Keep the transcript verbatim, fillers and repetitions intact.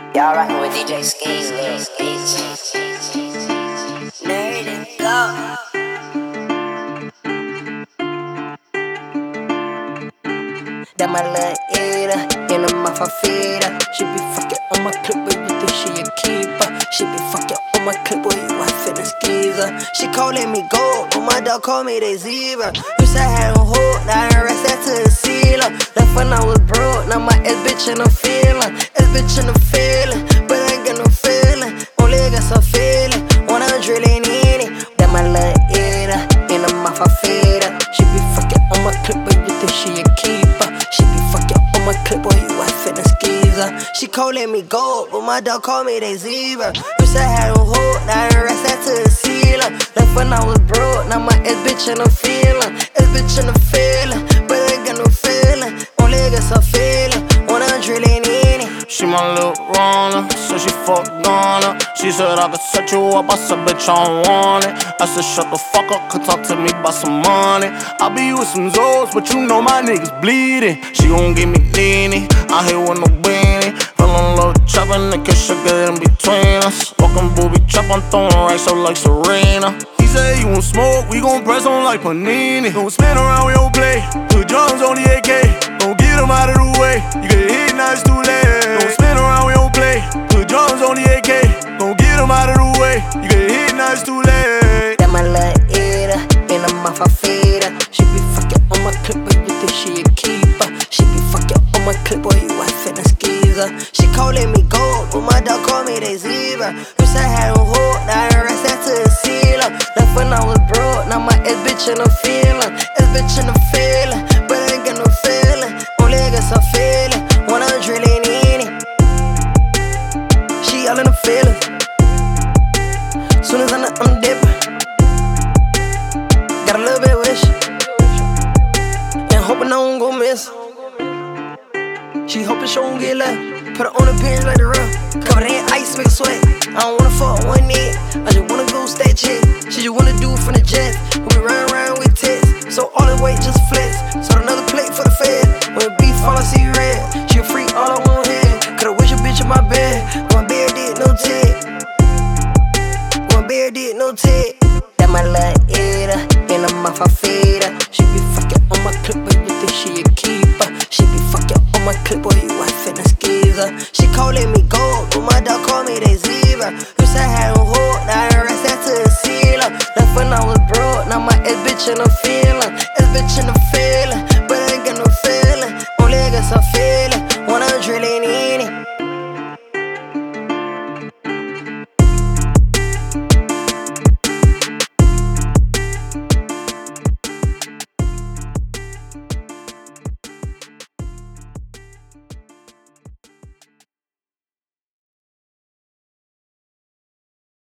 Y'all rockin' with D J Skis, little Skis. Let it go. That my little eater, in the mouth I feed her. She be fucking on my clip, but you think she a keeper. She be fucking on my clip, boy, you ain't finna skeezer. She calling me gold, but my dog call me the zebra. Used to have a hold, now I rest that to the ceiling. Left when I was broke, now my ass bitch in a feeling. Ass bitch in a feeling, but I ain't got no feeling. Only got some feeling, when I'm drilling in it. That my little eater, in the mouth I feed her. She be fucking on my clip, but you think she a keeper. She be fucking on my clip, boy, you ain't finna skeezer. She calling me gold, but my dog call me the zebra. Used to have a hold, now I rest that to the ceiling. Left when I was broke, now my ass bitch in a feeling. Ass bitch in a feeling, but I ain't got no feeling. Only got some feeling, when I'm drilling in it. She my little runner, so she fuck Ghana. She said I could set you up, I said bitch I don't want it. I said shut the fuck up, could talk to me about some money. I be with some Zoes, but you know my niggas bleeding. She gon' give me Dini, I hate with no beanie. Feelin' low choppin', nigga sugar in between us. Walkin' booby trap, I'm throwin' racks up like Serena. He said he won't smoke, we gon' press on like Panini. Don't spin around, we don't play. Put drums on the A K, don't get him out of the way. You get hit, now it's too late. Don't spin around, we don't play. Put drums on the A K, don't get him out of the way. You get hit, now it's too late. That my little eater, in the mouth I feed her. She be fucking on my clip, but you think she a keeper. She be fucking on my clip, boy, you ain't finna skeezer. She calling me gold, but my dog call me the zebra. Used to have a hold, now I rest that to the ceiling. Left when I was broke, now my ass bitch in a feeling. Ass bitch in a feeling, but I ain't got no feeling. Only got some feeling, when I'm drilling in it. She all in the feeling. Soon as I know I'm dipping, got a little bit wish, and hoping I don't go miss. She hoping she won't get left. Put her on the bench like the real. Covered in ice, make her sweat. I don't wanna fuck one knee, I just wanna go that chick. She just wanna do it from the jet. We run around with tits, so all the weight just flex. So another plate for the fed. When beef fall, I see red. She a freak, all I want head. Coulda wish a bitch in my bed. My bed did no tit. My bed did no tit. That my little eater, in the mouth I feed her. She be fucking on my clip, but you think she a keeper. She be fucking on my clip, boy, you ain't finna skeezer. She calling me gold, but my dog call me the zebra. Used to have a hold, now I rest that to the ceiling. Left when I was broke, now my ass bitch in a feeling. Ass bitch in a feeling, but I ain't got no feeling. Only got some feeling, when I'm drilling